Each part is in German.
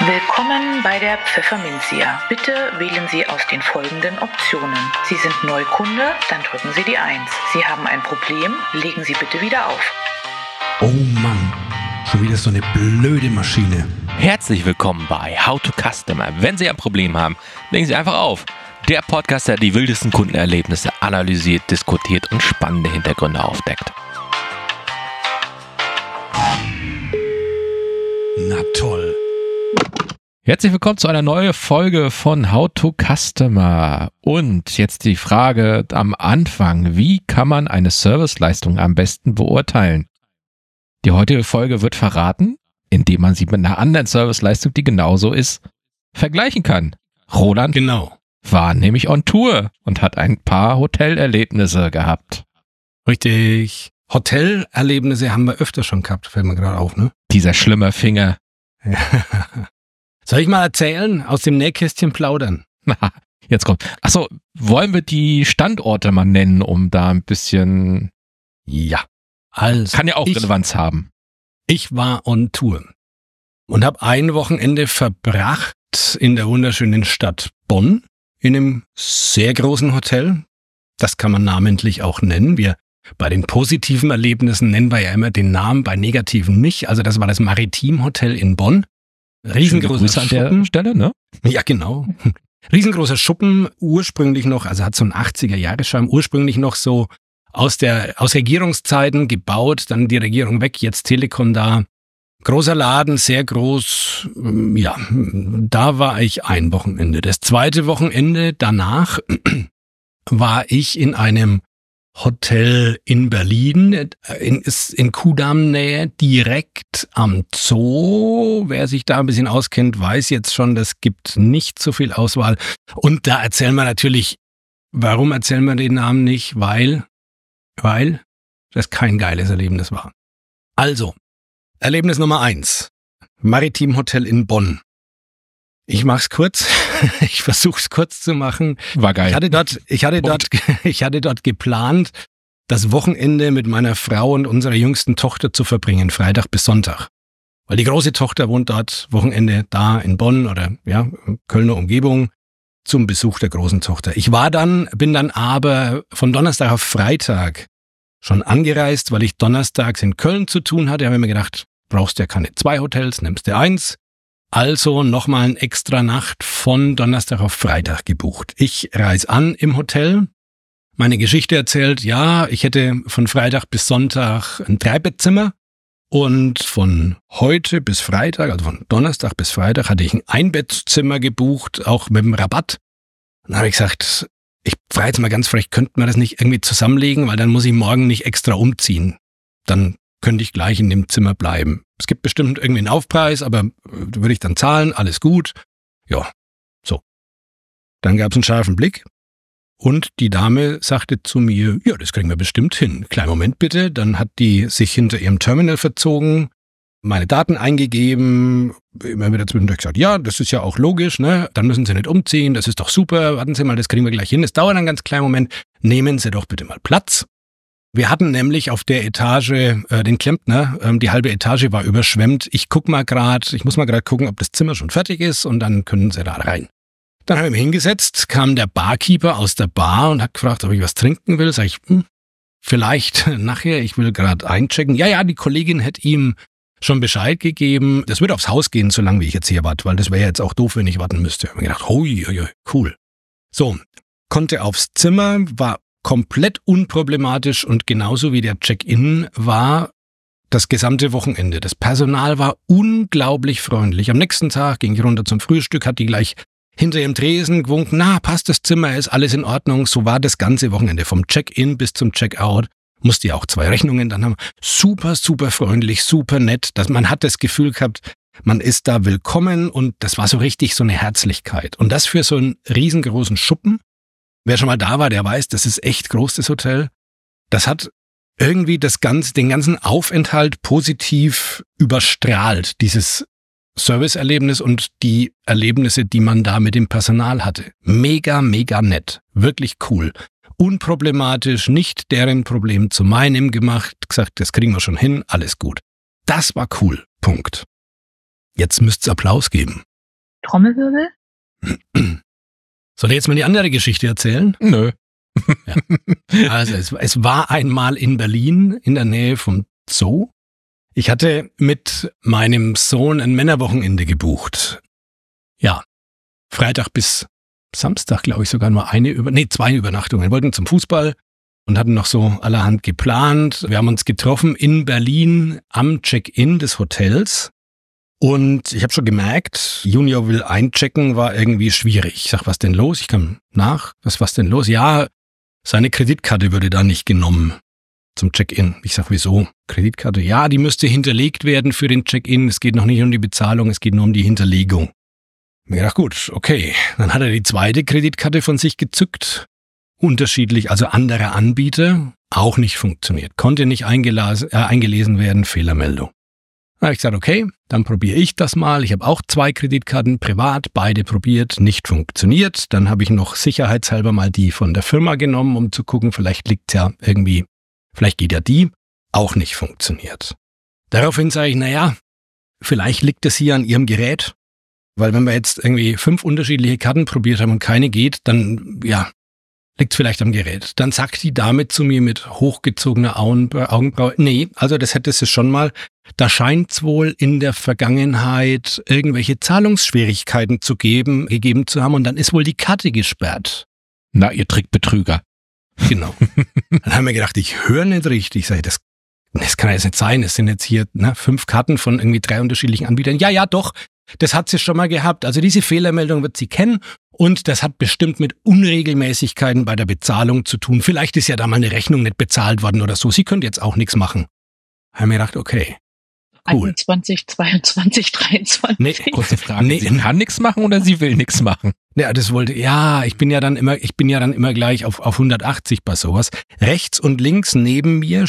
Willkommen bei der Pfefferminzia. Bitte wählen Sie aus den folgenden Optionen. Sie sind Neukunde, dann drücken Sie die 1. Sie haben ein Problem, legen Sie bitte wieder auf. Oh Mann, schon wieder so eine blöde Maschine. Herzlich willkommen bei How to Customer. Wenn Sie ein Problem haben, legen Sie einfach auf. Der Podcast, der die wildesten Kundenerlebnisse analysiert, diskutiert und spannende Hintergründe aufdeckt. Na toll. Herzlich willkommen zu einer neuen Folge von How to Customer. Und jetzt die Frage am Anfang: Wie kann man eine Serviceleistung am besten beurteilen? Die heutige Folge wird verraten, indem man sie mit einer anderen Serviceleistung, die genauso ist, vergleichen kann. Roland war nämlich on Tour und hat ein paar Hotelerlebnisse gehabt. Richtig. Hotelerlebnisse haben wir öfter schon gehabt, fällt mir gerade auf, ne? Dieser schlimme Finger. Soll ich mal erzählen? Aus dem Nähkästchen plaudern? Jetzt kommt. Achso, wollen wir die Standorte mal nennen, um da ein bisschen... Ja. Also, kann ja auch Relevanz haben. Ich war on Tour und habe ein Wochenende verbracht in der wunderschönen Stadt Bonn in einem sehr großen Hotel. Das kann man namentlich auch nennen. Bei den positiven Erlebnissen nennen wir ja immer den Namen, bei negativen nicht. Also das war das Maritim Hotel in Bonn. Riesengroßer Grüße an der Stelle, ne? Ja, genau. Riesengroßer Schuppen, ursprünglich noch, also hat so einen 80er-Jahre-Charme, ursprünglich noch so aus Regierungszeiten gebaut, dann die Regierung weg, jetzt Telekom da. Großer Laden, sehr groß, ja, da war ich ein Wochenende. Das zweite Wochenende danach war ich in einem Hotel in Berlin, in Kudamm-Nähe, direkt am Zoo. Wer sich da ein bisschen auskennt, weiß jetzt schon, das gibt nicht so viel Auswahl. Und da erzählen wir natürlich, warum erzählen wir den Namen nicht? Weil das kein geiles Erlebnis war. Also, Erlebnis Nummer 1. Maritim Hotel in Bonn. Ich mach's kurz. Ich versuch's kurz zu machen. War geil. Ich hatte dort geplant, das Wochenende mit meiner Frau und unserer jüngsten Tochter zu verbringen, Freitag bis Sonntag. Weil die große Tochter wohnt dort Wochenende da in Bonn oder ja, Kölner Umgebung zum Besuch der großen Tochter. Bin dann aber von Donnerstag auf Freitag schon angereist, weil ich donnerstags in Köln zu tun hatte. Da habe ich mir gedacht, brauchst ja keine 2 Hotels, nimmst du 1. Also nochmal eine extra Nacht von Donnerstag auf Freitag gebucht. Ich reise an im Hotel, meine Geschichte erzählt, ja, ich hätte von Freitag bis Sonntag ein 3-Bettzimmer und von heute bis Freitag, also von Donnerstag bis Freitag, hatte ich ein Einbettzimmer gebucht, auch mit dem Rabatt. Dann habe ich gesagt, ich frage jetzt mal ganz frech, könnten wir das nicht irgendwie zusammenlegen, weil dann muss ich morgen nicht extra umziehen. Dann könnte ich gleich in dem Zimmer bleiben. Es gibt bestimmt irgendwie einen Aufpreis, aber würde ich dann zahlen, alles gut. Ja, so. Dann gab es einen scharfen Blick und die Dame sagte zu mir, ja, das kriegen wir bestimmt hin. Kleinen Moment bitte. Dann hat die sich hinter ihrem Terminal verzogen, meine Daten eingegeben, immer wieder zwischendurch gesagt, ja, das ist ja auch logisch, ne? Dann müssen Sie nicht umziehen, das ist doch super. Warten Sie mal, das kriegen wir gleich hin. Es dauert einen ganz kleinen Moment. Nehmen Sie doch bitte mal Platz. Wir hatten nämlich auf der Etage den Klempner, die halbe Etage war überschwemmt. Ich muss mal gerade gucken, ob das Zimmer schon fertig ist und dann können Sie da rein. Dann habe ich mich hingesetzt, kam der Barkeeper aus der Bar und hat gefragt, ob ich was trinken will. Sag ich, vielleicht nachher, ich will gerade einchecken. Ja, die Kollegin hätte ihm schon Bescheid gegeben. Das wird aufs Haus gehen, solange wie ich jetzt hier warte, weil das wäre jetzt auch doof, wenn ich warten müsste. Ich habe mir gedacht, cool. So, konnte aufs Zimmer, war komplett unproblematisch und genauso wie der Check-in war das gesamte Wochenende. Das Personal war unglaublich freundlich. Am nächsten Tag ging ich runter zum Frühstück, hat die gleich hinter ihrem Tresen gewunken, na, passt das Zimmer, ist alles in Ordnung. So war das ganze Wochenende, vom Check-in bis zum Check-out. Musste ja auch 2 Rechnungen dann haben. Super, super freundlich, super nett. Man hat das Gefühl gehabt, man ist da willkommen und das war so richtig so eine Herzlichkeit. Und das für so einen riesengroßen Schuppen. Wer schon mal da war, der weiß, das ist echt groß, das Hotel. Das hat irgendwie den ganzen Aufenthalt positiv überstrahlt, dieses Serviceerlebnis und die Erlebnisse, die man da mit dem Personal hatte. Mega, mega nett. Wirklich cool. Unproblematisch, nicht deren Problem zu meinem gemacht, gesagt, das kriegen wir schon hin, alles gut. Das war cool. Punkt. Jetzt müsst's Applaus geben. Trommelwirbel? Soll ich jetzt mal die andere Geschichte erzählen? Nö. Ja. Also es war einmal in Berlin in der Nähe vom Zoo. Ich hatte mit meinem Sohn ein Männerwochenende gebucht. Ja, Freitag bis Samstag, glaube ich, sogar nur 2 Übernachtungen. Wir wollten zum Fußball und hatten noch so allerhand geplant. Wir haben uns getroffen in Berlin am Check-in des Hotels. Und ich habe schon gemerkt, Junior will einchecken, war irgendwie schwierig. Ich sag, was denn los? Ich kam nach. Was denn los? Ja, seine Kreditkarte würde da nicht genommen zum Check-in. Ich sag, wieso? Kreditkarte? Ja, die müsste hinterlegt werden für den Check-in. Es geht noch nicht um die Bezahlung, es geht nur um die Hinterlegung. Mir gedacht, gut, okay. Dann hat er die zweite Kreditkarte von sich gezückt. Unterschiedlich, also andere Anbieter, auch nicht funktioniert. Konnte nicht eingelesen werden, Fehlermeldung. Da habe ich gesagt, okay, dann probiere ich das mal. Ich habe auch 2 Kreditkarten privat, beide probiert, nicht funktioniert. Dann habe ich noch sicherheitshalber mal die von der Firma genommen, um zu gucken, vielleicht liegt's ja irgendwie, vielleicht geht ja die, auch nicht funktioniert. Daraufhin sage ich, naja, vielleicht liegt es hier an Ihrem Gerät, weil wenn wir jetzt irgendwie 5 unterschiedliche Karten probiert haben und keine geht, dann, ja, liegt vielleicht am Gerät. Dann sagt die Dame zu mir mit hochgezogener Augenbraue, nee, also das hätte sie schon mal, da scheint es wohl in der Vergangenheit irgendwelche Zahlungsschwierigkeiten gegeben zu haben und dann ist wohl die Karte gesperrt. Na, ihr Trickbetrüger. Genau. Dann haben wir gedacht, ich höre nicht richtig. Sag ich, das kann jetzt nicht sein. Es sind jetzt hier 5 Karten von irgendwie 3 unterschiedlichen Anbietern. Ja, doch, das hat sie schon mal gehabt. Also diese Fehlermeldung wird sie kennen. Und das hat bestimmt mit Unregelmäßigkeiten bei der Bezahlung zu tun. Vielleicht ist ja da mal eine Rechnung nicht bezahlt worden oder so. Sie könnte jetzt auch nichts machen. Haben wir gedacht, okay, cool. 21, 22, 23. Nee, kurze Frage. Nee, sie kann nichts machen oder sie will nichts machen? Ja, ich bin ja dann immer gleich auf 180 bei sowas. Rechts und links neben mir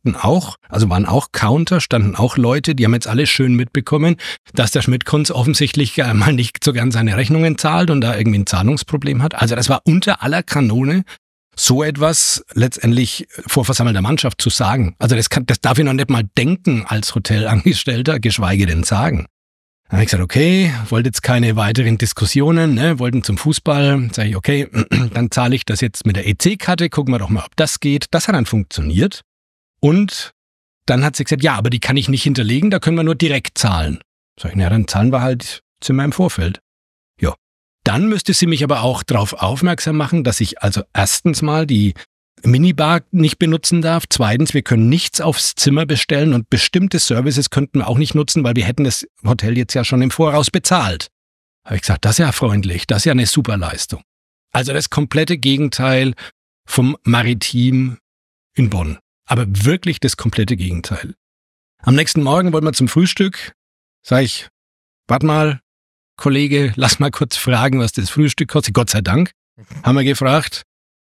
waren auch Counter, standen auch Leute, die haben jetzt alle schön mitbekommen, dass der Schmidt-Kunz offensichtlich mal nicht so gern seine Rechnungen zahlt und da irgendwie ein Zahlungsproblem hat. Also das war unter aller Kanone, so etwas letztendlich vor versammelter Mannschaft zu sagen. Also das darf ich noch nicht mal denken als Hotelangestellter, geschweige denn sagen. Dann habe ich gesagt, okay, wollte jetzt keine weiteren Diskussionen, wollten zum Fußball. Sage ich, okay, dann zahle ich das jetzt mit der EC-Karte, gucken wir doch mal, ob das geht. Das hat dann funktioniert. Und dann hat sie gesagt, ja, aber die kann ich nicht hinterlegen, da können wir nur direkt zahlen. Sag ich, dann zahlen wir halt Zimmer im Vorfeld. Ja. Dann müsste sie mich aber auch darauf aufmerksam machen, dass ich also erstens mal die Minibar nicht benutzen darf. Zweitens, wir können nichts aufs Zimmer bestellen und bestimmte Services könnten wir auch nicht nutzen, weil wir hätten das Hotel jetzt ja schon im Voraus bezahlt. Habe ich gesagt, das ist ja freundlich, das ist ja eine super Leistung. Also das komplette Gegenteil vom Maritim in Bonn. Aber wirklich das komplette Gegenteil. Am nächsten Morgen wollten wir zum Frühstück. Sag ich, warte mal, Kollege, lass mal kurz fragen, was das Frühstück kostet. Gott sei Dank haben wir gefragt.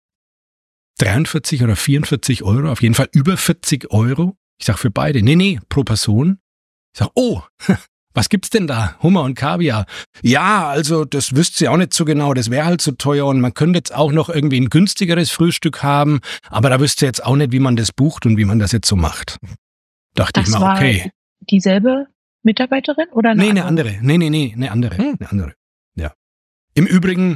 43 oder 44 Euro, auf jeden Fall über 40 Euro. Ich sag für beide, nee, pro Person. Ich sag, oh, was gibt's denn da? Hummer und Kaviar. Ja, also das wüsst ihr auch nicht so genau, das wäre halt so teuer und man könnte jetzt auch noch irgendwie ein günstigeres Frühstück haben, aber da wüsst ihr jetzt auch nicht, wie man das bucht und wie man das jetzt so macht. Dachte ich mal, okay. Das war dieselbe Mitarbeiterin oder eine andere? Nee, eine andere. Ja. Im Übrigen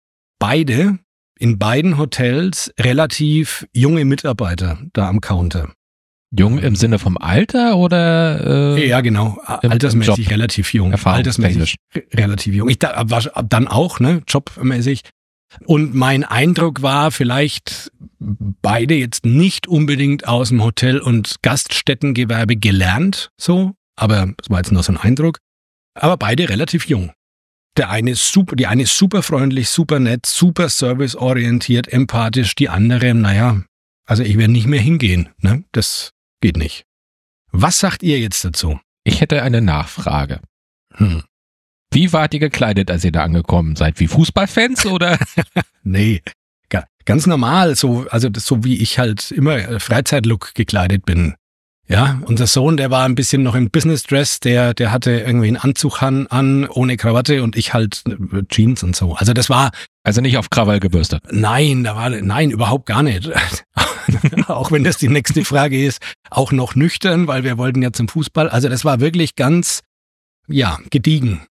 in beiden Hotels relativ junge Mitarbeiter da am Counter. Jung im Sinne vom Alter oder? Ja, genau. Altersmäßig relativ jung. Altersmäßig relativ jung. Ich war dann auch, jobmäßig. Und mein Eindruck war vielleicht beide jetzt nicht unbedingt aus dem Hotel- und Gaststättengewerbe gelernt, so. Aber es war jetzt nur so ein Eindruck. Aber beide relativ jung. Die eine ist super freundlich, super nett, super serviceorientiert, empathisch. Die andere, also ich werde nicht mehr hingehen. Das geht nicht. Was sagt ihr jetzt dazu? Ich hätte eine Nachfrage. Wie wart ihr gekleidet, als ihr da angekommen seid? Wie Fußballfans oder? Nee, ganz normal. So wie ich halt immer Freizeitlook gekleidet bin. Ja, unser Sohn, der war ein bisschen noch im Business-Dress, der hatte irgendwie einen Anzug an, ohne Krawatte und ich halt Jeans und so. Also das war... Also nicht auf Krawall gebürstet? Nein, überhaupt gar nicht. Auch wenn das die nächste Frage ist, auch noch nüchtern, weil wir wollten ja zum Fußball. Also das war wirklich ganz, gediegen.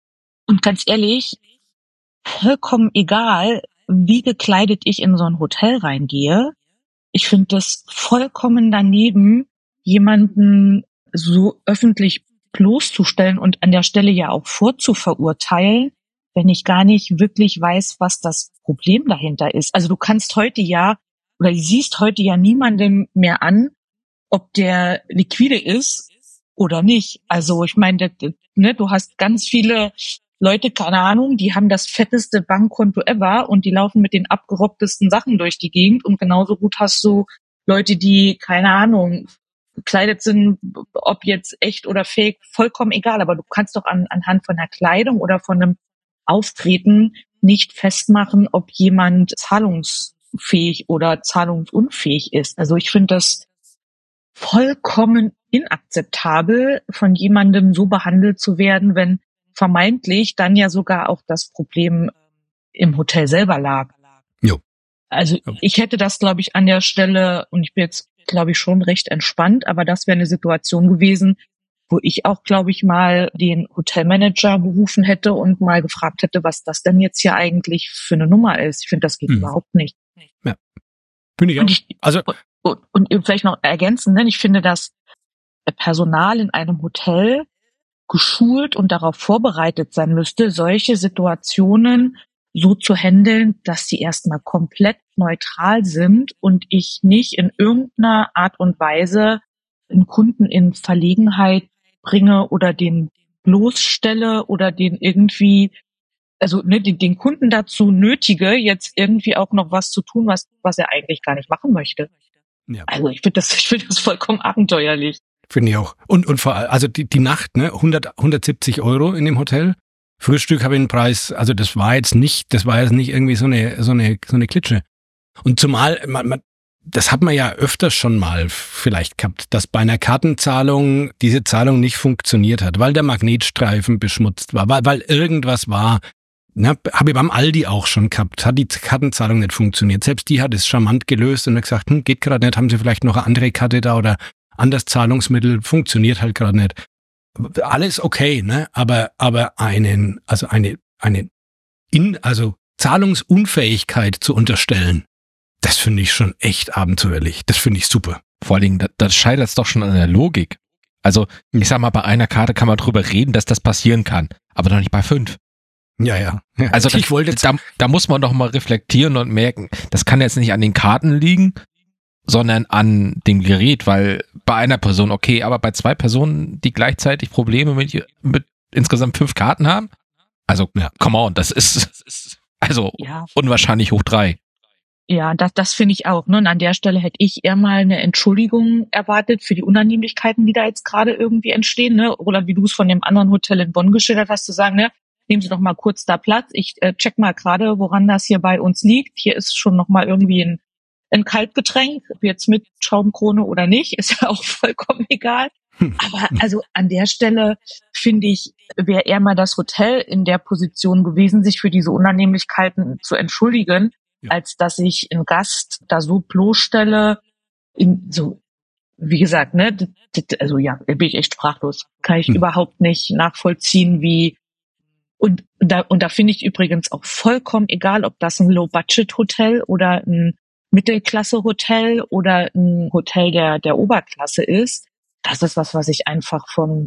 Und ganz ehrlich, vollkommen egal, wie gekleidet ich in so ein Hotel reingehe. Ich finde das vollkommen daneben, jemanden so öffentlich bloßzustellen und an der Stelle ja auch vorzuverurteilen, wenn ich gar nicht wirklich weiß, was das Problem dahinter ist. Also du kannst heute ja, oder du siehst heute ja niemandem mehr an, ob der liquide ist oder nicht. Also ich meine, ne, du hast ganz viele Leute, keine Ahnung, die haben das fetteste Bankkonto ever und die laufen mit den abgerocktesten Sachen durch die Gegend. Und genauso gut hast du Leute, die, keine Ahnung, gekleidet sind, ob jetzt echt oder fake, vollkommen egal. Aber du kannst doch anhand von der Kleidung oder von einem Auftreten nicht festmachen, ob jemand zahlungsfähig oder zahlungsunfähig ist. Also ich finde das vollkommen inakzeptabel, von jemandem so behandelt zu werden, wenn vermeintlich dann ja sogar auch das Problem im Hotel selber lag. Jo. Also ich hätte das, glaube ich, an der Stelle, und ich bin jetzt, glaube ich, schon recht entspannt, aber das wäre eine Situation gewesen, wo ich auch, glaube ich, mal den Hotelmanager berufen hätte und mal gefragt hätte, was das denn jetzt hier eigentlich für eine Nummer ist. Ich finde, das geht überhaupt nicht. Ja. Finde ich auch. Und vielleicht noch ergänzen, ne? Ich finde, dass Personal in einem Hotel geschult und darauf vorbereitet sein müsste, solche Situationen so zu handeln, dass sie erstmal komplett neutral sind und ich nicht in irgendeiner Art und Weise einen Kunden in Verlegenheit bringe oder den bloßstelle oder den irgendwie, also ne, den Kunden dazu nötige, jetzt irgendwie auch noch was zu tun, was er eigentlich gar nicht machen möchte. Ja. Also ich finde das vollkommen abenteuerlich. Finde ich auch. Und vor allem, also die Nacht, ne, 170 € in dem Hotel. Frühstück habe ich einen Preis, also das war jetzt nicht irgendwie so eine Klitsche. Und zumal, das hat man ja öfters schon mal vielleicht gehabt, dass bei einer Kartenzahlung diese Zahlung nicht funktioniert hat, weil der Magnetstreifen beschmutzt war, weil irgendwas war. Ne, habe ich beim Aldi auch schon gehabt, hat die Kartenzahlung nicht funktioniert. Selbst die hat es charmant gelöst und hat gesagt, geht gerade nicht, haben Sie vielleicht noch eine andere Karte da oder anderes Zahlungsmittel, funktioniert halt gerade nicht. Alles okay, ne? Aber eine Zahlungsunfähigkeit zu unterstellen, das finde ich schon echt abenteuerlich. Das finde ich super. Vor allen Dingen, das scheitert es doch schon an der Logik. Also, ich sag mal, bei einer Karte kann man drüber reden, dass das passieren kann, aber doch nicht bei 5. Ja. Also da muss man doch mal reflektieren und merken, das kann jetzt nicht an den Karten liegen, sondern an dem Gerät, weil bei einer Person okay, aber bei 2 Personen, die gleichzeitig Probleme mit insgesamt 5 Karten haben, also come on, das ist also unwahrscheinlich hoch 3. Ja, das finde ich auch. Ne? Und an der Stelle hätte ich eher mal eine Entschuldigung erwartet für die Unannehmlichkeiten, die da jetzt gerade irgendwie entstehen. Ne? Oder wie du es von dem anderen Hotel in Bonn geschildert hast, zu sagen, ne, nehmen Sie doch mal kurz da Platz. Ich check mal gerade, woran das hier bei uns liegt. Hier ist schon noch mal irgendwie ein Kaltgetränk, jetzt mit Schaumkrone oder nicht, ist ja auch vollkommen egal. Aber also an der Stelle, finde ich, wäre eher mal das Hotel in der Position gewesen, sich für diese Unannehmlichkeiten zu entschuldigen, als dass ich einen Gast da so bloßstelle, so, wie gesagt, ne, also ja, da bin ich echt sprachlos. Kann ich überhaupt nicht nachvollziehen, wie, und da finde ich übrigens auch vollkommen egal, ob das ein Low-Budget-Hotel oder ein Mittelklasse-Hotel oder ein Hotel der Oberklasse ist. Das ist was ich einfach vom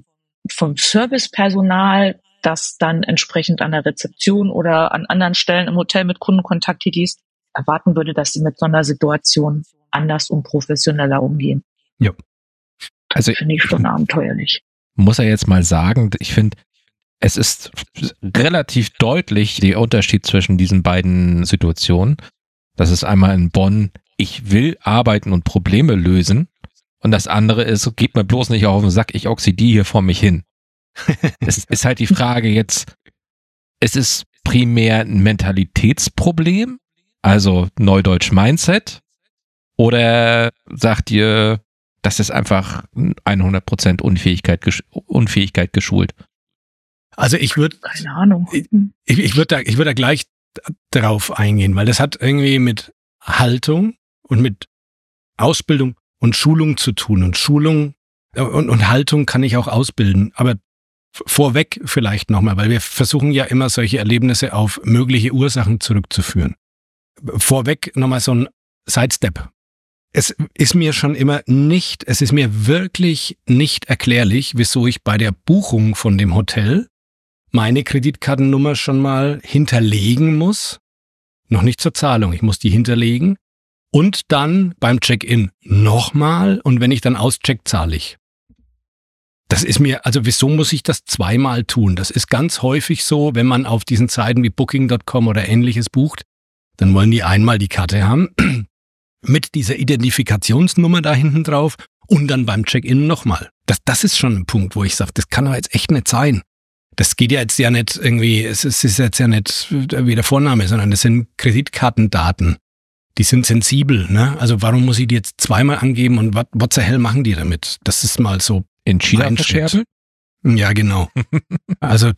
Servicepersonal, das dann entsprechend an der Rezeption oder an anderen Stellen im Hotel mit Kundenkontakt tätigt, erwarten würde, dass sie mit so einer Situation anders und professioneller umgehen. Ja. Also finde ich schon abenteuerlich. Muss er jetzt mal sagen, ich finde, es ist relativ deutlich der Unterschied zwischen diesen beiden Situationen. Das ist einmal in Bonn, ich will arbeiten und Probleme lösen. Und das andere ist, geht mir bloß nicht auf den Sack, ich oxidiere hier vor mich hin. Es ist halt die Frage jetzt, es ist primär ein Mentalitätsproblem, also Neudeutsch Mindset, oder sagt ihr, das ist einfach 100% Unfähigkeit geschult? Also ich würde, keine Ahnung. Ich würde da gleich drauf eingehen, weil das hat irgendwie mit Haltung und mit Ausbildung und Schulung zu tun. Und Schulung und Haltung kann ich auch ausbilden. Aber vorweg vielleicht nochmal, weil wir versuchen ja immer solche Erlebnisse auf mögliche Ursachen zurückzuführen. Vorweg nochmal so ein Sidestep. Es ist mir wirklich nicht erklärlich, wieso ich bei der Buchung von dem Hotel meine Kreditkartennummer schon mal hinterlegen muss. Noch nicht zur Zahlung, ich muss die hinterlegen. Und dann beim Check-in nochmal und wenn ich dann auscheck, zahle ich. Das ist mir, also wieso muss ich das zweimal tun? Das ist ganz häufig so, wenn man auf diesen Seiten wie Booking.com oder ähnliches bucht, dann wollen die einmal die Karte haben mit dieser Identifikationsnummer da hinten drauf und dann beim Check-in nochmal. Das ist schon ein Punkt, wo ich sage, das kann doch jetzt echt nicht sein. Das geht ja jetzt ja nicht irgendwie, es ist jetzt ja nicht wie der Vorname, sondern das sind Kreditkartendaten. Die sind sensibel, ne? Also warum muss ich die jetzt zweimal angeben und what the hell machen die damit? Das ist mal so in China verschärfen? Ja, genau. Also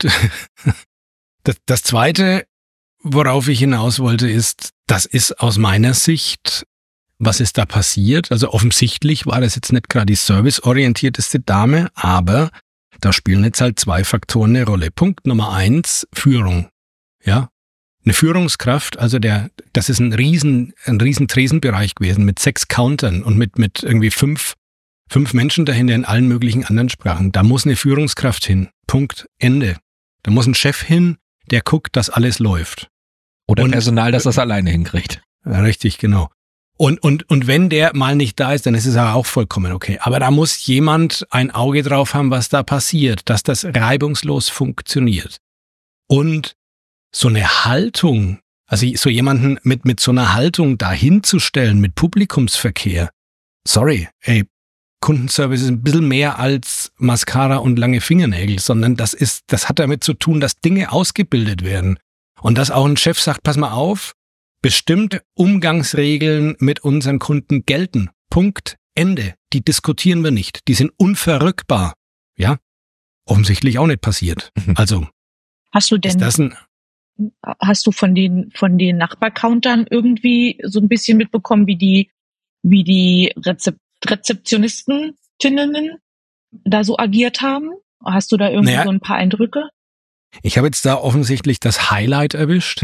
das Zweite, worauf ich hinaus wollte, ist, das ist aus meiner Sicht, was ist da passiert? Also offensichtlich war das jetzt nicht gerade die serviceorientierteste Dame, aber da spielen jetzt halt zwei Faktoren eine Rolle. Punkt Nummer 1, Führung. Ja, eine Führungskraft, also das ist ein riesen Tresenbereich gewesen mit 6 Countern und mit irgendwie 5 Menschen dahinter in allen möglichen anderen Sprachen. Da muss eine Führungskraft hin. Punkt, Ende. Da muss ein Chef hin, der guckt, dass alles läuft. Oder Personal, das alleine hinkriegt. Ja, richtig, genau. Und wenn der mal nicht da ist, dann ist es aber auch vollkommen okay. Aber da muss jemand ein Auge drauf haben, was da passiert, dass das reibungslos funktioniert. Und so eine Haltung, also so jemanden mit so einer Haltung dahinzustellen, mit Publikumsverkehr, sorry, Kundenservice ist ein bisschen mehr als Mascara und lange Fingernägel, sondern das hat damit zu tun, dass Dinge ausgebildet werden. Und dass auch ein Chef sagt, pass mal auf, bestimmte Umgangsregeln mit unseren Kunden gelten. Punkt, Ende. Die diskutieren wir nicht. Die sind unverrückbar. Ja, offensichtlich auch nicht passiert. Also, hast du von den Nachbarcountern irgendwie so ein bisschen mitbekommen, wie die Rezeptionistinnen da so agiert haben? Hast du da irgendwie so ein paar Eindrücke? Ich habe jetzt da offensichtlich das Highlight erwischt.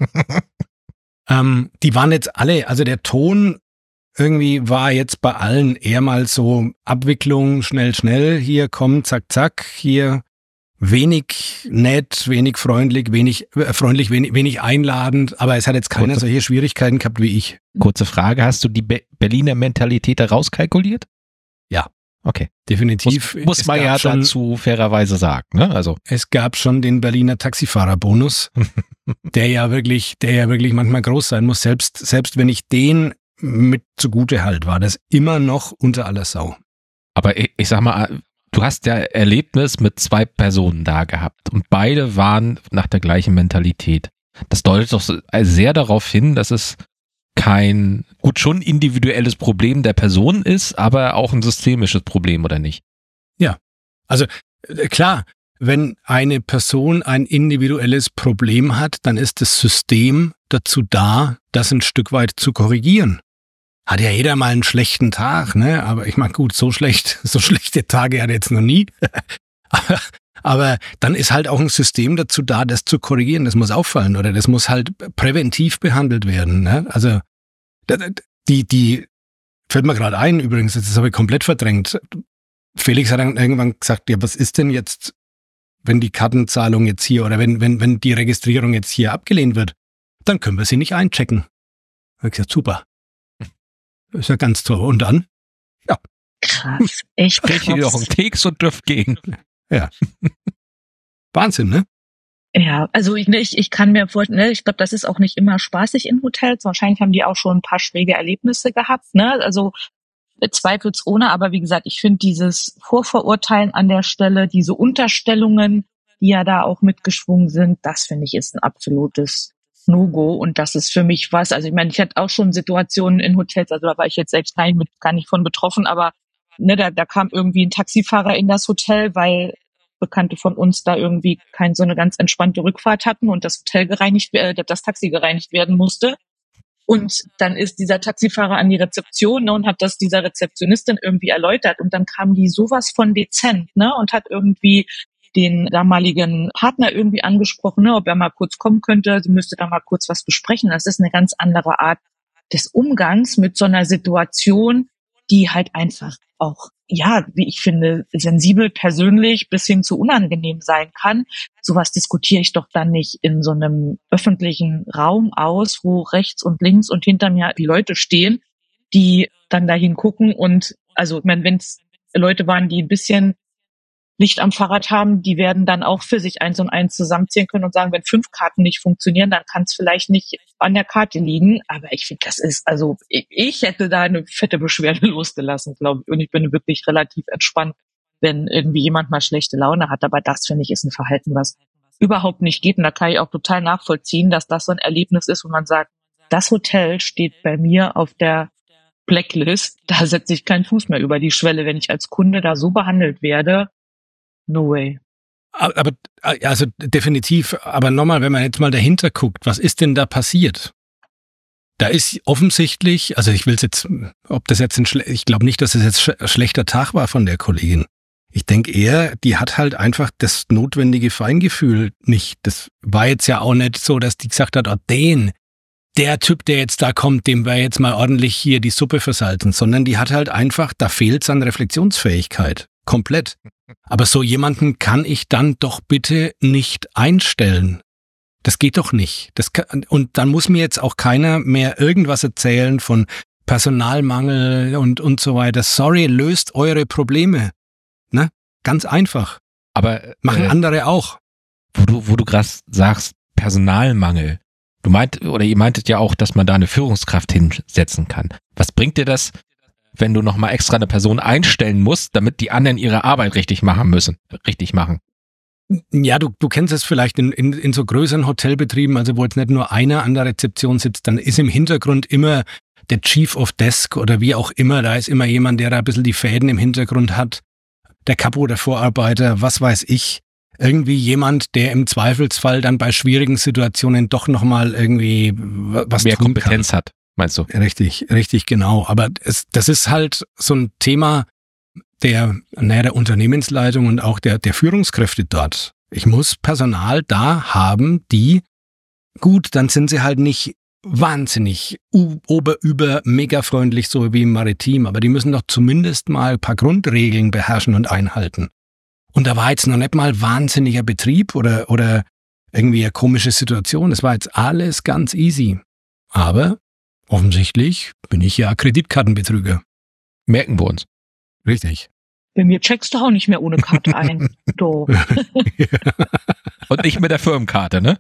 Die waren jetzt alle, also der Ton irgendwie war jetzt bei allen eher mal so Abwicklung, schnell, hier komm, zack, hier wenig nett, wenig freundlich, wenig einladend, aber es hat jetzt keiner solche Schwierigkeiten gehabt wie ich. Kurze Frage, hast du die Berliner Mentalität da rauskalkuliert? Ja. Okay. Definitiv. Muss man ja schon dazu fairerweise sagen, ne? Also. Es gab schon den Berliner Taxifahrerbonus, der ja wirklich manchmal groß sein muss. Selbst wenn ich den mit zugute halt, war das immer noch unter aller Sau. Aber ich sag mal, du hast ja Erlebnis mit 2 Personen da gehabt und beide waren nach der gleichen Mentalität. Das deutet doch sehr darauf hin, dass es schon individuelles Problem der Person ist, aber auch ein systemisches Problem, oder nicht? Ja, also klar, wenn eine Person ein individuelles Problem hat, dann ist das System dazu da, das ein Stück weit zu korrigieren. Hat ja jeder mal einen schlechten Tag, ne? Aber ich meine, gut, so schlechte Tage hat er jetzt noch nie. Aber dann ist halt auch ein System dazu da, das zu korrigieren. Das muss auffallen oder das muss halt präventiv behandelt werden, ne? Also die fällt mir gerade ein übrigens, das habe ich komplett verdrängt. Felix hat dann irgendwann gesagt, ja, was ist denn jetzt, wenn die Kartenzahlung jetzt hier oder wenn die Registrierung jetzt hier abgelehnt wird, dann können wir sie nicht einchecken. Da habe ich gesagt, super. Ist ja ganz toll. Und dann? Ja. Krass, echt krass. Kriegt ihr doch einen Keks und dürft gehen. Ja. Wahnsinn, ne? Ja, also ich kann mir vorstellen, ne, ich glaube, das ist auch nicht immer spaßig in Hotels. Wahrscheinlich haben die auch schon ein paar schräge Erlebnisse gehabt, ne? Also zweifelsohne, aber wie gesagt, ich finde dieses Vorverurteilen an der Stelle, diese Unterstellungen, die ja da auch mitgeschwungen sind, das finde ich ist ein absolutes No-Go und das ist für mich was. Also ich meine, ich hatte auch schon Situationen in Hotels, also da war ich jetzt selbst gar nicht von betroffen, aber ne, da kam irgendwie ein Taxifahrer in das Hotel, weil Bekannte von uns da irgendwie so eine ganz entspannte Rückfahrt hatten und das Taxi gereinigt werden musste. Und dann ist dieser Taxifahrer an die Rezeption, ne, und hat das dieser Rezeptionistin irgendwie erläutert und dann kam die sowas von dezent, ne, und hat irgendwie den damaligen Partner irgendwie angesprochen, ne, ob er mal kurz kommen könnte. Sie müsste da mal kurz was besprechen. Das ist eine ganz andere Art des Umgangs mit so einer Situation, die halt einfach auch, ja, wie ich finde, sensibel, persönlich bis hin zu unangenehm sein kann. Sowas diskutiere ich doch dann nicht in so einem öffentlichen Raum aus, wo rechts und links und hinter mir die Leute stehen, die dann dahin gucken. Und also, ich meine, wenn es Leute waren, die ein bisschen Licht am Fahrrad haben, die werden dann auch für sich 1 und 1 zusammenzählen können und sagen, wenn 5 Karten nicht funktionieren, dann kann es vielleicht nicht an der Karte liegen. Aber ich finde, das ist, also ich hätte da eine fette Beschwerde losgelassen, glaube ich. Und ich bin wirklich relativ entspannt, wenn irgendwie jemand mal schlechte Laune hat. Aber das, finde ich, ist ein Verhalten, was überhaupt nicht geht. Und da kann ich auch total nachvollziehen, dass das so ein Erlebnis ist, wo man sagt, das Hotel steht bei mir auf der Blacklist. Da setze ich keinen Fuß mehr über die Schwelle, wenn ich als Kunde da so behandelt werde. No way. Aber, also definitiv, aber nochmal, wenn man jetzt mal dahinter guckt, was ist denn da passiert? Da ist offensichtlich, also ich ich glaube nicht, dass es jetzt ein schlechter Tag war von der Kollegin. Ich denke eher, die hat halt einfach das notwendige Feingefühl nicht. Das war jetzt ja auch nicht so, dass die gesagt hat, der Typ, der jetzt da kommt, dem wir jetzt mal ordentlich hier die Suppe versalzen, sondern die hat halt einfach, da fehlt's an Reflexionsfähigkeit. Komplett. Aber so jemanden kann ich dann doch bitte nicht einstellen. Das geht doch nicht. Und dann muss mir jetzt auch keiner mehr irgendwas erzählen von Personalmangel und so weiter. Sorry, löst eure Probleme. Ne? Ganz einfach. Aber machen andere auch. Wo du gerade sagst, Personalmangel. Ihr meintet ja auch, dass man da eine Führungskraft hinsetzen kann. Was bringt dir das, wenn du nochmal extra eine Person einstellen musst, damit die anderen ihre Arbeit richtig machen müssen? Ja, du kennst es vielleicht in so größeren Hotelbetrieben, also wo jetzt nicht nur einer an der Rezeption sitzt, dann ist im Hintergrund immer der Chief of Desk oder wie auch immer, da ist immer jemand, der da ein bisschen die Fäden im Hintergrund hat, der Kapo, der Vorarbeiter, was weiß ich, irgendwie jemand, der im Zweifelsfall dann bei schwierigen Situationen doch nochmal irgendwie was mehr tun Kompetenz kann. Hat, meinst du? Richtig, genau. Aber das ist halt so ein Thema der Unternehmensleitung und auch der Führungskräfte dort. Ich muss Personal da haben, die, gut, dann sind sie halt nicht wahnsinnig über mega freundlich, so wie im Maritim, aber die müssen doch zumindest mal ein paar Grundregeln beherrschen und einhalten. Und da war jetzt noch nicht mal wahnsinniger Betrieb oder irgendwie eine komische Situation. Es war jetzt alles ganz easy. Aber offensichtlich bin ich ja Kreditkartenbetrüger. Merken wir uns. Richtig. Bei mir checkst du auch nicht mehr ohne Karte ein. Doof. Und nicht mit der Firmenkarte, ne?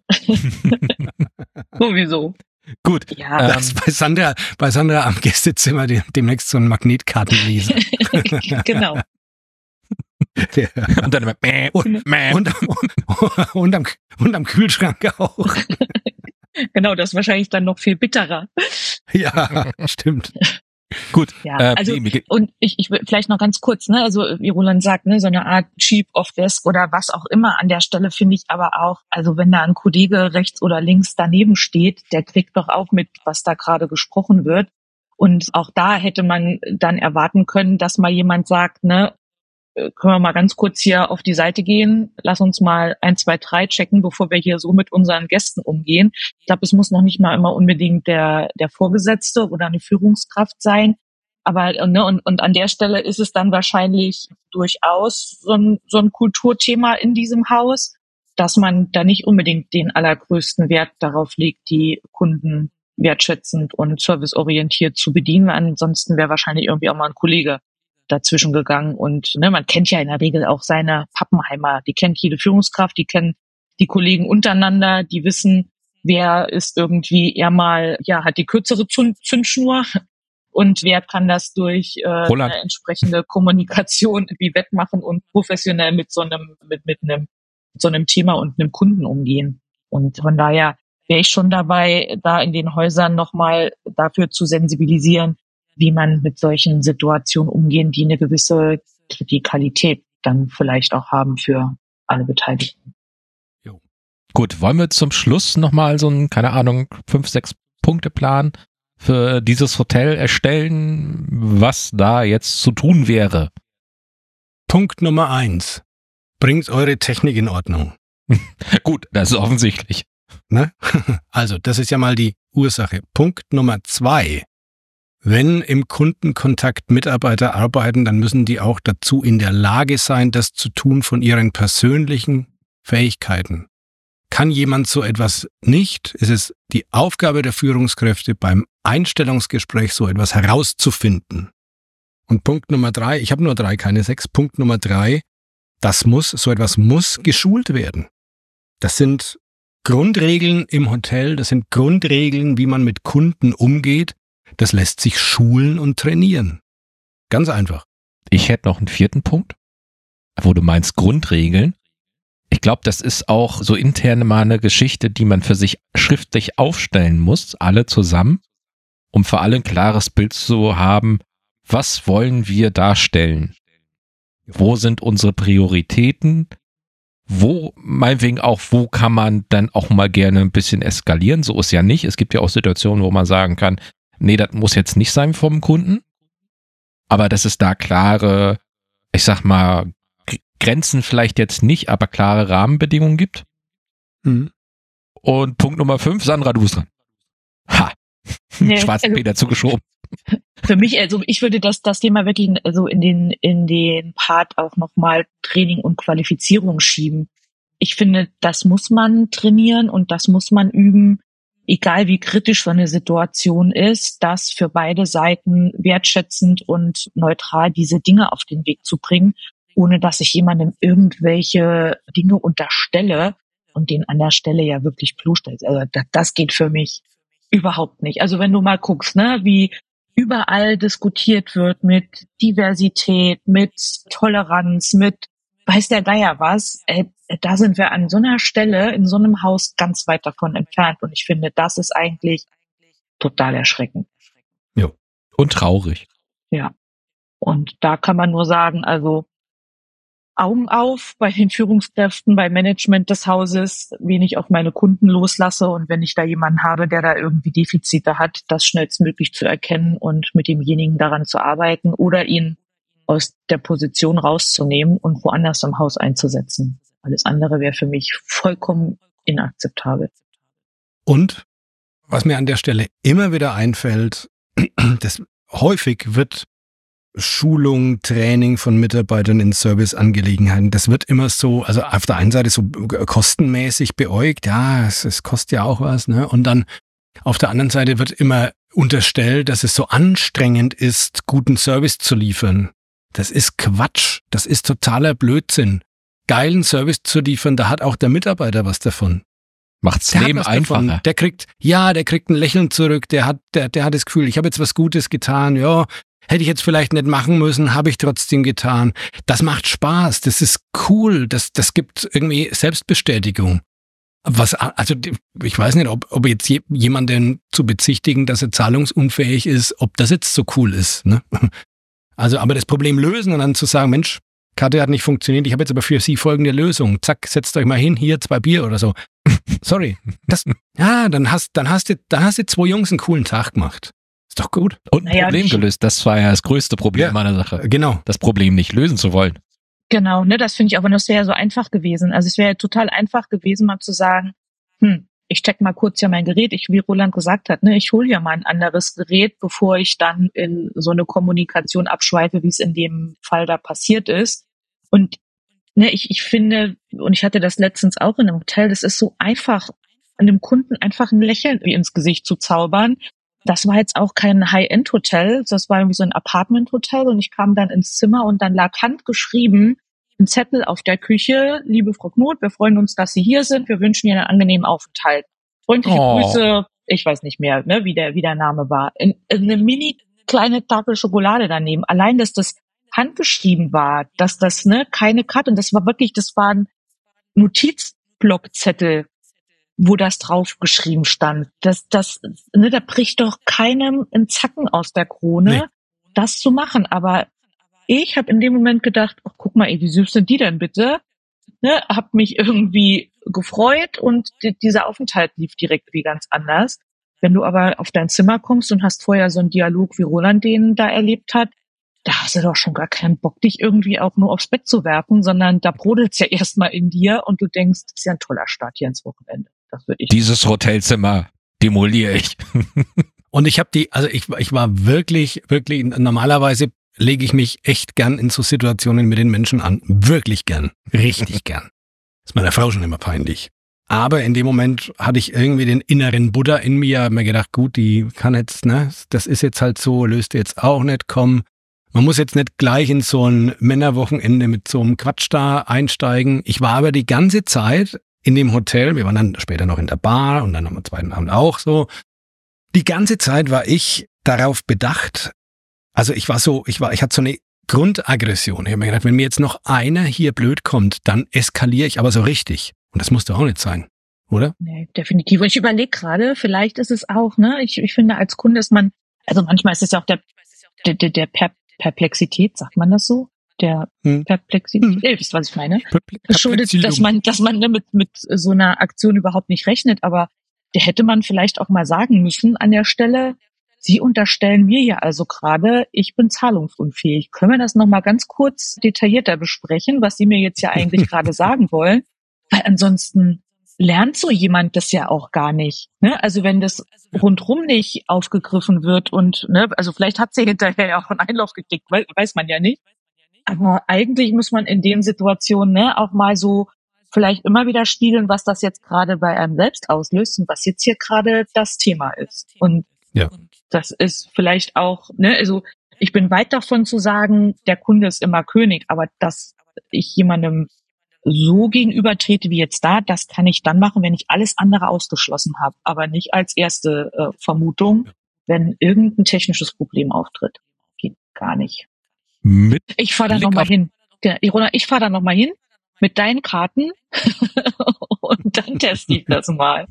Sowieso. Gut. Ja. Das bei Sandra am Gästezimmer demnächst so ein Magnetkartenleser. Genau. Ja. Und dann und am Kühlschrank auch. Genau, das ist wahrscheinlich dann noch viel bitterer. Ja, stimmt. Gut. Ja, also und ich will vielleicht noch ganz kurz, ne, also wie Roland sagt, ne, so eine Art Chief of Desk oder was auch immer an der Stelle finde ich aber auch, also wenn da ein Kollege rechts oder links daneben steht, der kriegt doch auch mit, was da gerade gesprochen wird. Und auch da hätte man dann erwarten können, dass mal jemand sagt, ne, können wir mal ganz kurz hier auf die Seite gehen, lass uns mal 1, 2, 3 checken, bevor wir hier so mit unseren Gästen umgehen. Ich glaube, es muss noch nicht mal immer unbedingt der Vorgesetzte oder eine Führungskraft sein. Aber ne, und an der Stelle ist es dann wahrscheinlich durchaus so ein Kulturthema in diesem Haus, dass man da nicht unbedingt den allergrößten Wert darauf legt, die Kunden wertschätzend und serviceorientiert zu bedienen. Ansonsten wäre wahrscheinlich irgendwie auch mal ein Kollege dazwischen gegangen. Und ne, man kennt ja in der Regel auch seine Pappenheimer. Die kennt jede Führungskraft, die kennen die Kollegen untereinander, die wissen, wer ist irgendwie eher mal, ja, hat die kürzere Zündschnur und wer kann das durch eine entsprechende Kommunikation wie wettmachen und professionell mit so einem Thema und einem Kunden umgehen. Und von daher wäre ich schon dabei, da in den Häusern nochmal dafür zu sensibilisieren, wie man mit solchen Situationen umgehen, die eine gewisse Kritikalität dann vielleicht auch haben für alle Beteiligten. Jo. Gut, wollen wir zum Schluss nochmal so einen, 5-6 Punkte-Plan für dieses Hotel erstellen, was da jetzt zu tun wäre? Punkt Nummer 1. bringt eure Technik in Ordnung. Gut, das ist offensichtlich. Ne? Also, das ist ja mal die Ursache. Punkt Nummer 2. Wenn im Kundenkontakt Mitarbeiter arbeiten, dann müssen die auch dazu in der Lage sein, das zu tun von ihren persönlichen Fähigkeiten. Kann jemand so etwas nicht, ist es die Aufgabe der Führungskräfte beim Einstellungsgespräch so etwas herauszufinden. Und Punkt Nummer 3, ich habe nur 3, keine 6, Punkt Nummer 3, so etwas muss geschult werden. Das sind Grundregeln im Hotel, das sind Grundregeln, wie man mit Kunden umgeht. Das lässt sich schulen und trainieren. Ganz einfach. Ich hätte noch einen 4. Punkt, wo du meinst Grundregeln. Ich glaube, das ist auch so intern mal eine Geschichte, die man für sich schriftlich aufstellen muss, alle zusammen, um für alle ein klares Bild zu haben, was wollen wir darstellen? Wo sind unsere Prioritäten? Meinetwegen auch, wo kann man dann auch mal gerne ein bisschen eskalieren? So ist ja nicht. Es gibt ja auch Situationen, wo man sagen kann, nee, das muss jetzt nicht sein vom Kunden. Aber dass es da klare, ich sag mal, Grenzen vielleicht jetzt nicht, aber klare Rahmenbedingungen gibt. Mhm. Und Punkt Nummer 5, Sandra, du bist dran. Ha! Nee, Schwarzen Peter zugeschoben. Für mich, also ich würde das Thema wirklich also in den Part auch nochmal Training und Qualifizierung schieben. Ich finde, das muss man trainieren und das muss man üben, egal wie kritisch so eine Situation ist, das für beide Seiten wertschätzend und neutral diese Dinge auf den Weg zu bringen, ohne dass ich jemandem irgendwelche Dinge unterstelle und den an der Stelle ja wirklich bloßstelle. Also das geht für mich überhaupt nicht. Also wenn du mal guckst, ne, wie überall diskutiert wird mit Diversität, mit Toleranz, mit weiß der Geier was, da sind wir an so einer Stelle in so einem Haus ganz weit davon entfernt. Und ich finde, das ist eigentlich total erschreckend. Ja. Und traurig. Ja. Und da kann man nur sagen, also Augen auf bei den Führungskräften, beim Management des Hauses, wen ich auf meine Kunden loslasse und wenn ich da jemanden habe, der da irgendwie Defizite hat, das schnellstmöglich zu erkennen und mit demjenigen daran zu arbeiten oder ihn aus der Position rauszunehmen und woanders im Haus einzusetzen. Alles andere wäre für mich vollkommen inakzeptabel. Und was mir an der Stelle immer wieder einfällt, das häufig wird Schulung, Training von Mitarbeitern in Serviceangelegenheiten, das wird immer so, also auf der einen Seite so kostenmäßig beäugt, ja, es kostet ja auch was, ne? Und dann auf der anderen Seite wird immer unterstellt, dass es so anstrengend ist, guten Service zu liefern. Das ist Quatsch, das ist totaler Blödsinn. Geilen Service zu liefern, da hat auch der Mitarbeiter was davon. Macht's Leben einfacher. Davon. Der kriegt ein Lächeln zurück, der hat das Gefühl, ich habe jetzt was Gutes getan, ja, hätte ich jetzt vielleicht nicht machen müssen, habe ich trotzdem getan. Das macht Spaß, das ist cool, das gibt irgendwie Selbstbestätigung. Also ich weiß nicht, ob jetzt jemanden zu bezichtigen, dass er zahlungsunfähig ist, ob das jetzt so cool ist, ne? Also, aber das Problem lösen und dann zu sagen, Mensch, Karte hat nicht funktioniert, ich habe jetzt aber für Sie folgende Lösung. Zack, setzt euch mal hin, hier 2 Bier oder so. Sorry. Dann hast du 2 Jungs einen coolen Tag gemacht. Ist doch gut. Und ein Problem gelöst. Das war ja das größte Problem meiner Sache. Genau. Das Problem nicht lösen zu wollen. Genau, ne, das finde ich auch, und das wäre ja so einfach gewesen. Also es wäre ja total einfach gewesen, mal zu sagen, ich check mal kurz ja mein Gerät, wie Roland gesagt hat, ne, ich hole ja mal ein anderes Gerät, bevor ich dann in so eine Kommunikation abschweife, wie es in dem Fall da passiert ist. Und ne, ich finde, und ich hatte das letztens auch in einem Hotel, das ist so einfach, einem Kunden einfach ein Lächeln ins Gesicht zu zaubern. Das war jetzt auch kein High-End-Hotel, das war irgendwie so ein Apartment-Hotel und ich kam dann ins Zimmer und dann lag handgeschrieben ein Zettel auf der Küche: Liebe Frau Knot, wir freuen uns, dass Sie hier sind, wir wünschen Ihnen einen angenehmen Aufenthalt. Freundliche Grüße, ich weiß nicht mehr, ne, wie der Name war. Eine mini kleine Tafel Schokolade daneben. Allein, dass das handgeschrieben war, dass das, ne, keine Karte, und das war ein Notizblockzettel, wo das drauf geschrieben stand. Ne, da bricht doch keinem ein Zacken aus der Krone, das zu machen. Aber ich habe in dem Moment gedacht, ach, guck mal, wie süß sind die denn bitte? Ne, hab mich irgendwie gefreut und dieser Aufenthalt lief direkt wie ganz anders. Wenn du aber auf dein Zimmer kommst und hast vorher so einen Dialog, wie Roland den da erlebt hat, da hast du doch schon gar keinen Bock, dich irgendwie auch nur aufs Bett zu werfen, sondern da brodelt's ja erstmal in dir und du denkst, das ist ja ein toller Start hier ins Wochenende. Das würde ich. Dieses Hotelzimmer demoliere ich. Und ich habe ich war wirklich, normalerweise lege ich mich echt gern in so Situationen mit den Menschen an. Wirklich gern. Richtig gern. Ist meiner Frau schon immer peinlich. Aber in dem Moment hatte ich irgendwie den inneren Buddha in mir, hab mir gedacht, gut, die kann jetzt, ne, das ist jetzt halt so, löst jetzt auch nicht, komm. Man muss jetzt nicht gleich in so ein Männerwochenende mit so einem Quatsch da einsteigen. Ich war aber die ganze Zeit in dem Hotel, wir waren dann später noch in der Bar und dann am zweiten Abend auch so. Die ganze Zeit war ich darauf bedacht, also ich hatte so eine Grundaggression. Ich habe mir gedacht, wenn mir jetzt noch einer hier blöd kommt, dann eskaliere ich aber so richtig. Und das musste auch nicht sein, oder? Nee, definitiv. Und ich überlege gerade, vielleicht ist es auch, ne, ich finde, als Kunde ist man, also manchmal ist es ja auch der Perplexität, sagt man das so? Der Perplexität, ihr wisst, was ich meine. Geschuldet, dass man mit so einer Aktion überhaupt nicht rechnet, aber der hätte man vielleicht auch mal sagen müssen an der Stelle, Sie unterstellen mir ja also gerade, ich bin zahlungsunfähig. Können wir das nochmal ganz kurz detaillierter besprechen, was Sie mir jetzt ja eigentlich gerade sagen wollen? Weil ansonsten lernt so jemand das ja auch gar nicht. Ne? Also wenn das rundrum nicht aufgegriffen wird und, ne, also vielleicht hat sie hinterher ja auch einen Einlauf gekriegt, weiß man ja nicht. Aber eigentlich muss man in den Situationen, ne, auch mal so vielleicht immer wieder spiegeln, was das jetzt gerade bei einem selbst auslöst und was jetzt hier gerade das Thema ist. Und ja, das ist vielleicht auch, ne, also ich bin weit davon zu sagen, der Kunde ist immer König, aber dass ich jemandem so gegenübertrete wie jetzt da, das kann ich dann machen, wenn ich alles andere ausgeschlossen habe, aber nicht als erste Vermutung, wenn irgendein technisches Problem auftritt. Geht gar nicht. Ich fahre da nochmal hin. Irona, ich fahre da nochmal hin mit deinen Karten und dann teste ich das mal.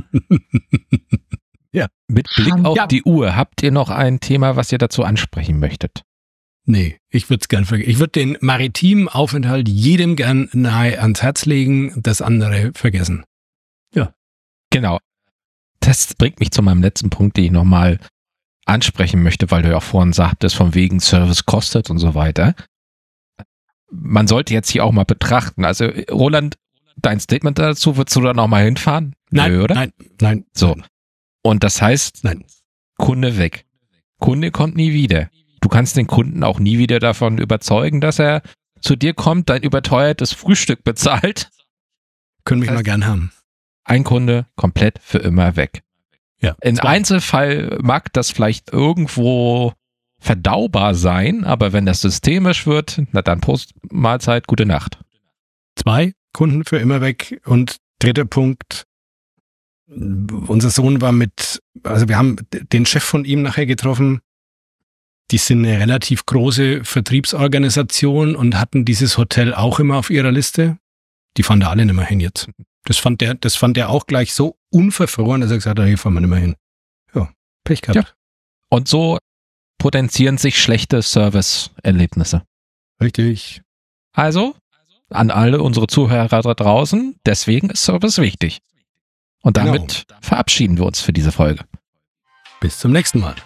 Ja. Mit Blick auf die Uhr, habt ihr noch ein Thema, was ihr dazu ansprechen möchtet? Nee, ich würde es gern vergessen. Ich würde den maritimen Aufenthalt jedem gern nahe ans Herz legen, das andere vergessen. Ja. Genau. Das bringt mich zu meinem letzten Punkt, den ich nochmal ansprechen möchte, weil du ja auch vorhin sagtest, von wegen Service kostet und so weiter. Man sollte jetzt hier auch mal betrachten. Also Roland, dein Statement dazu, würdest du da nochmal hinfahren? Nein, nö, oder? Nein. So. Und das heißt, nein. Kunde weg. Kunde kommt nie wieder. Du kannst den Kunden auch nie wieder davon überzeugen, dass er zu dir kommt, dein überteuertes Frühstück bezahlt. Können mich mal gern haben. Ein Kunde komplett für immer weg. Ja. In Einzelfall mag das vielleicht irgendwo verdaubar sein, aber wenn das systemisch wird, na dann Prost, Mahlzeit, gute Nacht. 2 Kunden für immer weg und 3. Punkt, unser Sohn war wir haben den Chef von ihm nachher getroffen, die sind eine relativ große Vertriebsorganisation und hatten dieses Hotel auch immer auf ihrer Liste. Die fahren da alle nicht mehr hin jetzt. Das fand der auch gleich so unverfroren, dass er gesagt hat, hier fahren wir nicht mehr hin. Ja, Pech gehabt. Ja. Und so potenzieren sich schlechte Service-Erlebnisse. Richtig. Also, an alle unsere Zuhörer da draußen, deswegen ist Service wichtig. Und damit verabschieden wir uns für diese Folge. Bis zum nächsten Mal.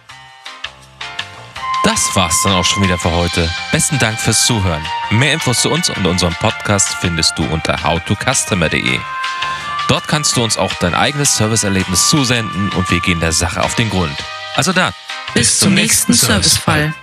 Das war's dann auch schon wieder für heute. Besten Dank fürs Zuhören. Mehr Infos zu uns und unserem Podcast findest du unter howtocustomer.de. Dort kannst du uns auch dein eigenes Serviceerlebnis zusenden und wir gehen der Sache auf den Grund. Also dann, bis zum nächsten Servicefall.